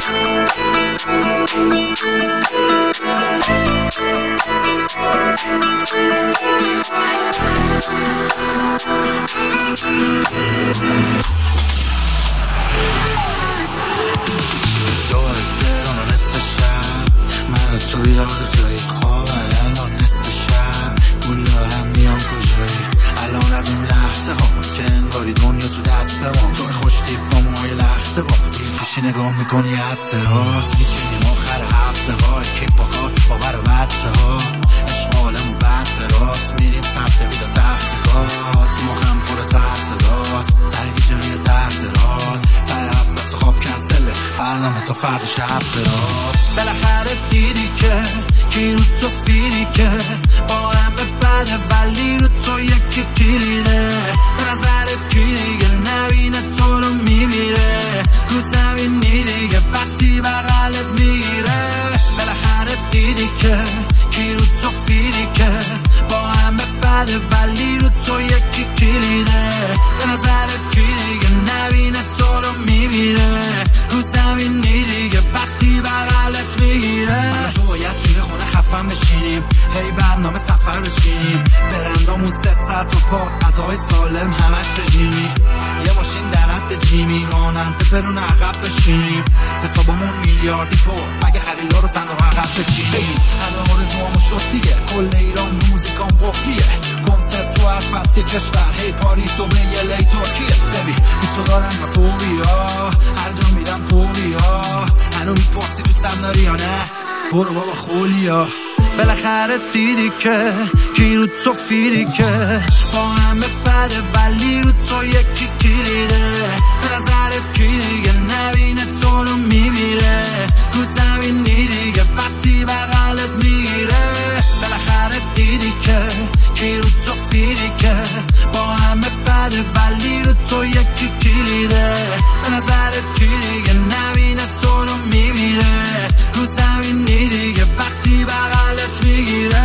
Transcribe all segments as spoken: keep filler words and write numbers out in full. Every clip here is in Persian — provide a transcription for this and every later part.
دور تهران و نصف شب من و تو بیدار توی خواب الان نصف شب گول دارم میام کجایی الان از این لحظه هاست که انگاری دنیا تو دست ما توی خوش تیپ با موهای لخته با زیر چشی نگاه میکنی از تراس میچینیم آخر هفته ها کیپ با کار با بر و بچه ها عشق عالم و بند به راست میریم سمت ویدا تخت گاز مخم پر سر صداست سرگی جلوی تحت راز تر هفت دست خواب کنسله برنامه تا فرد شب دراز بالاخره دیدی که کی رو تو فیری که با همه بده ولی رو تو یکی کلیده به نظرت کی دیگه نبینه تو رو میمیره رو زمینی دیگه وقتی بغلت میگیره بالاخره دیدی که کی رو تو فیری که با همه بده ولی رو تو یکی کلیده به نظرت کی دیگه نبینه تو رو میمیره رو زمینی دیگه وقتی بغلت میگیره من تو باید توی خونه خفن بشینیم هی برنامه سفر بچینیم برندامون ست ساعت و پا غذاهای سالم همش رژیمی یه ماشین در حد جیمی راننده برون عقب بشینیم حسابمون میلیاردی پر اگه خریدار رو صندوق عقب بچینیم همه آرزوامو شد دیگه کل ایران موزیکام قفلیه کنسرت تو هر فصل کشور هی پاریس دبی الی ترکیه ببین بی تو دارم مفوریا هر جا میرم فوریا هنو میپرسی دوستم داری یا نه برو بابا خولیا بالاخره دیدی که کی رو تو فیری که با همه بده ولی رو تو یکی کلیده به نظرت کی دیگه نبینه تو رو میمیره رو زمینی دیگه وقتی بغلت میگیره بالاخره دیدی که کی رو تو فیری که با همه بده ولی رو تو یکی کلیده به نظرت کی دیگه نبینه تو رو میمیره رو زمینی دیگه وقتی بغلت میگیره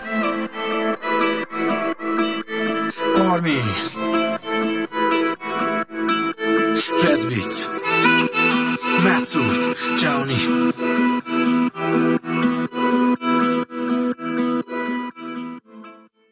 آرمی رزبیت مسعود جانی